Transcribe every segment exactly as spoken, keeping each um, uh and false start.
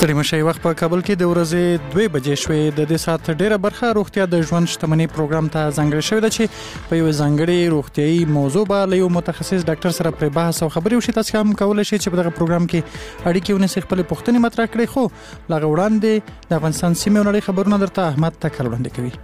ستړي مشي وخت په کابل کې د ورځې دوه بجې شوې. د دې سات ډیره برخه روغتیا د ژوند شتمنۍ پروګرام ته ځانګړې شوې ده چې په یو ځانګړي روغتيایي موضوع باندې یو متخصص ډاکټر سره پر بحث او خبرې وشي. تاسو هم کولای شئ چې په دغه پروګرام کې اړیکې ونیسئ، خپل پوښتنې مطرح کړئ. خو لغه وړاندې د افغانستان سیمه او نړۍ خبرونه درته احمد تکل وړاندې کوي.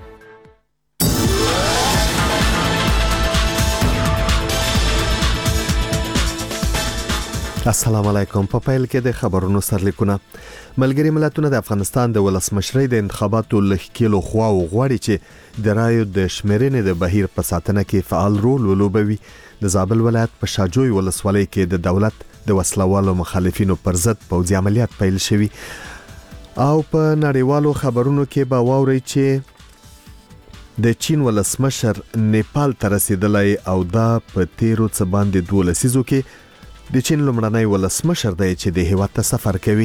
السلام علیکم. په پیل کې د خبرونو سرلیکونه. ملګری ملتونه د افغانستان د ولسمشرۍ د انتخاباتو لخکېلو خوا او غواړي چې د رایو د شمیرنې د بهیر په ساتنه کې فعال رول ولوبوي. د زابل ولایت په شاجوی ولسوالۍ کې د دولت د وسلوالو مخالفینو پر ضد پوځي عملیات پیل شوي. او په نړیوالو خبرونو کې به واورئ چې د چین ولسمشر نیپال ته رسیدلی او دا په تیرو څه باندې دوه لسیزو کې د چین لومړنی ولسمشر دی چې د هیواد ته سفر کوي.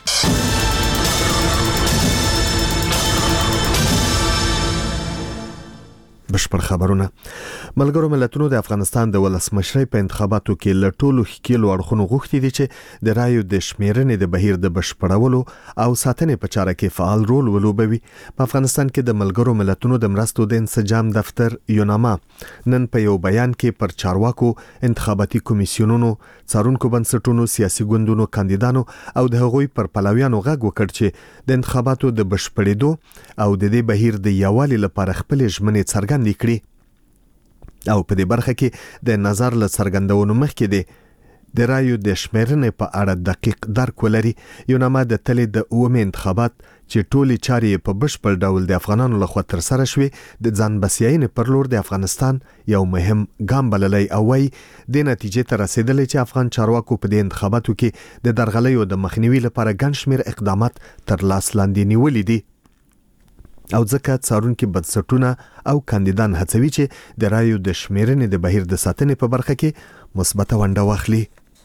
بشپړ خبرونه. ملګرو ملتونو د افغانستان د ولسمشرۍ په انتخاباتو کې له ټولو ښکېلو اړخونو غوښتي دي چې د رایو د شمیرنې د بهیر د بشپړولو او ساتنې په چاره کې فعال رول ولوبوي. په افغانستان کې د ملګرو ملتونو د مرستو د انسجام دفتر یوناما نن په یو بیان کې پر چارواکو، انتخاباتي کمیسیونونو، څارونکو بنسټونو، سیاسي ګوندونو، کاندیدانو او د هغوی پر پلویانو غږ وکړ چې د انتخاباتو د بشپړېدو او د دې بهیر د یووالي لپاره خپل ژمنې څرګندې کړي. او په دې برخه کې د نظر له څرګندونو مخکې دی د رایو د شمیرنې په اړه دقیق درک ولري. یوناما د تلې د اومه انتخابات چې ټولي چارې په بشپړ ډول د افغانانو لخوا تر سره شوې د ځان بسیاینې پر لور د افغانستان یو مهم ګام بللی او وايي د نتیجې ته رسیدلی چې افغان چارواکو په دې انتخاباتو کې د درغلیو د مخنیوي لپاره ګڼ شمېر اقدامات تر لاس لاندې نیولي دي. او ځکه څارونکي بنسټونه او کاندیدان هڅوي چې د رایو د شمیرنې د بهیر د ساتنې په برخه کې مثبته ونډه واخلي.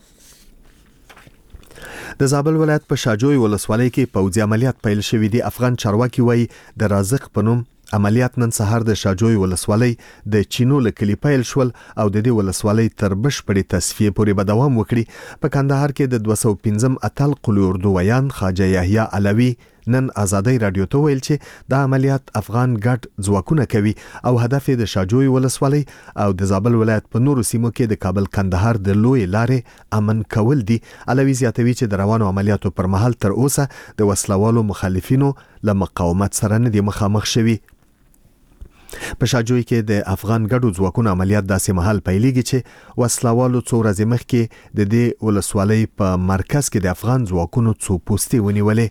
د زابل ولایت په شاجوی ولسوالۍ کې پوځي عملیات پیل شوي دي. افغان چارواکي وایي د رازق په نوم عملیات نن سهار د شاجوی ولسوالۍ د چینو له کلي پیل شول او د دې ولسوالۍ تر بشپړې تصفیې پورې به دوام وکړي. په کندهار کې د دوه سوه او پنځم اتل قلي اردو ویان خواجه یحیی علوي نن آزادۍ رادیو ته ویل چې دا عملیات افغان ګډ ځواکونه کوي او هدف د شاجوی ولسوالۍ او د زابل ولایت په نورو سیمو کې د کابل کندهار د لوی لارې امن کول دي. علوي زیاتوي چې د روانو عملیاتو پر مهال تر اوسه د وسلوالو مخالفینو له مقاومت سره نه دي مخامخ شوي. په شاجوی کې د افغان ګډو ځواکونو عملیات داسې مهال پیلېږي چې وسلوالو څو ورځې مخکې د دې ولسوالۍ په مرکز کې د افغان ځواکونو څو پوستې ونیولې.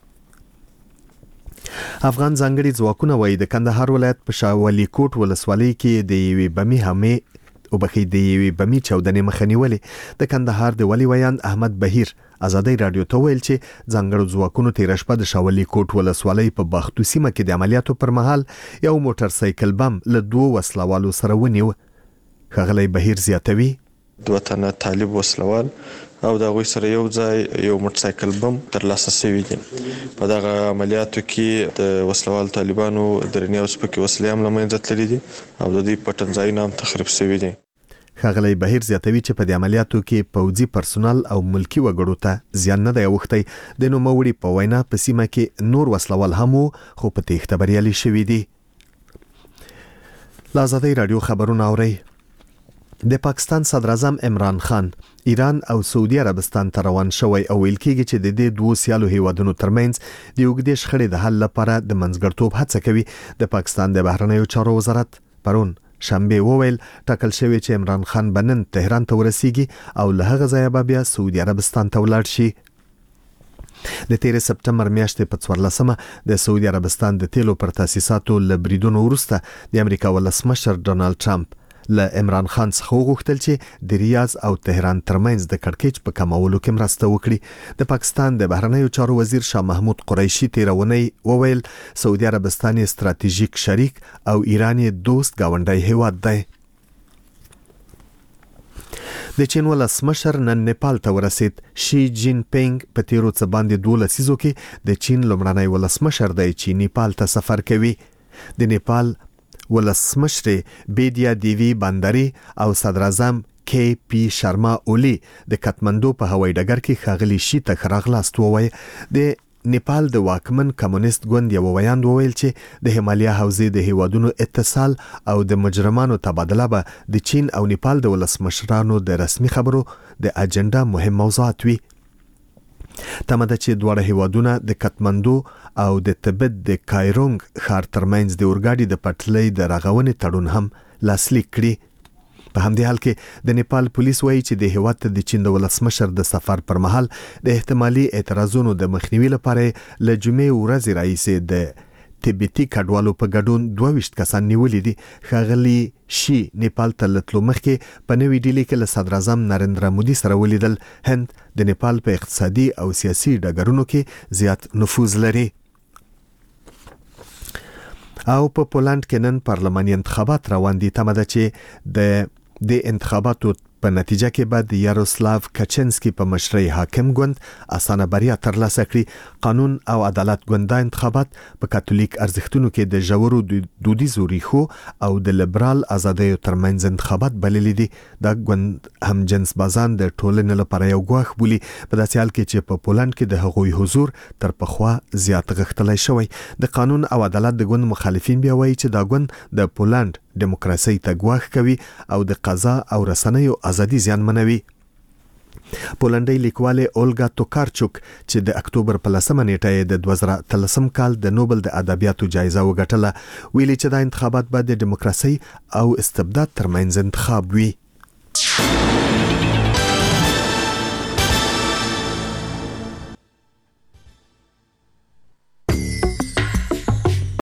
افغان ځانګړي ځواکونه وایي د کندهار ولایت په شاولی کوټ ولسوالۍ کې د یوې بمي حملې او بخې د یوې بمي چاودنې مخه نیولې. د کندهار د ولی ویاند احمد بهیر آزادۍ رادیو ته ویل چې ځانګړو ځواکونو تیر شپه د شاولی کوټ ولسوالۍ په باختو سیمه کې د عملیاتو پر مهال یو موټر سایکل بم له دوه وسلوالو سره ونیو. ښاغلی بهیر زیاتوي دوه تنه طالب وسلوال او دا غوي سره یو ځای یو موټر سایکل بم تر لاسه شوی دي. په دغه عملیاتو کې د وسلوال طالبانو درنې او سپکې وسلې هم له منځه تللي دي او د دې پټنځایونه هم تخریب شوي دي. ښاغلی بهیر زیاتوي چې په دې عملیاتو کې پوځي پرسونل او ملکی وګړو ته زیان نه دی اوښتی. د نوموړي په وینا په سیمه کې نور وسلوال هم وو خو په تېښته بریالي شوي دي. له آزادۍ رادیو خبرونه اورئ. د پاکستان صدر اعظم عمران خان ایران او سعودي عربستان ته روان شوی او ویل کېږي چې د دې دوه سیالو هیوادونو ترمنځ د اوږدې شخړې د حل لپاره د منځګړتوب هڅه کوي. د پاکستان د بهرنیو چارو وزارت پرون شنبه وویل ټاکل شوی چې عمران خان به نن تهران ته ورسیږي او له هغه ځایه به بیا سعودي عربستان ته ولاړ شي. د تیر سپتمبر میاشتې په څوارلسمه د سعودي عربستان د تیلو پر تاسیساتو له بریدونو وروسته د امریکا ولسمشر ډونالد ټرمپ له عمران خان څخه وغوښتل چې د ریاض او تهران ترمنځ د کړکېچ په کمولو کې مرسته وکړي. د پاکستان د بهرنیو چارو وزیر شاه محمود قریشي تیرونی وویل سعودي عربستان یې ستراتیژیک شریک او ایران یې دوست گاونډی هیواد دی. د چین ولسمشر نن نیپال ته ورسید. شي جین پینګ په تیرو څه باندې دوه لسیزو کې د چین لومړنی ولسمشر دی چې نیپال ته سفر کوي. د نیپال ولسمشر بیدیا دیوی باندری او صدر اعظم کې پی شرما اولی د کاتماندو په هوایي ډګر کې ښاغلي شي ته خراغلاست ووایي. د نیپال د واکمن کمونیست ګوند یو ویاند وویل چې د هیمالیا حوزې د هیوادونو اتصال او د مجرمانو تبادله به د چین او نیپال د ولسمشرانو د رسمي خبرو د اجنډا مهم موضوعات وي. تمه ده چې دواړه هیوادونه د کاتماندو او د تبت د کایرونګ ښار ترمنځ د اورګاډي د پټلۍ د رغونې تړون هم لاسلیک کړي. په همدې حال کې د نیپال پولیس وایي چې د هیواد ته د چین د ولسمشر د سفر پر مهال د احتمالي اعتراضونو د مخنیوي لپاره له جمعې ورځې راهیسې د تبتي کډوالو په ګډون دوه ویشت کسان نیولي دي. ښاغلي شي نیپال ته له تلو مخکې په نوې ډیلي کې له صدر اعظم نریندرا مودي سره ولیدل. هند د نیپال په اقتصادي او سیاسي ډګرونو کې زیات نفوذ لري. او په پولند کې نن پارلماني انتخابات روان دي. تمه ده چې د د انتخاباتو په نتیجه کې بعد د یاروسلاو کاچنسکي په مشرۍ حاکم ګوند اسانه بریا ترلاسه کړي. قانون او عدالت ګوند انتخابات په کاتولیک ارزښتونو کې د ژورو دودیزو ریښو او د لیبرال ازادیو ترمنځ انتخابات بللي دي. دا ګوند هم جنس بازان د ټولنې لپاره یو ګواښ بولي، په داسې حال کې چې په پولند کې د هغوی حضور تر پخوا زیات غښتلی شوی. د قانون او عدالت د ګوند مخالفین بیا وایي چې دا ګوند د پولند دیموکراسي ته ګواښ کوي او د قضا او رسنیو ازادي زیانمنوي. پولنډي لیکواله اولګا توکارچوک چې د اکتوبر په لسمه نیټه د دوه زره اتلسم کال د نوبل د ادبیاتو جایزه وګټله، ویلي چې دا انتخابات به د دیموکراسي او استبداد ترمنځ انتخاب وي.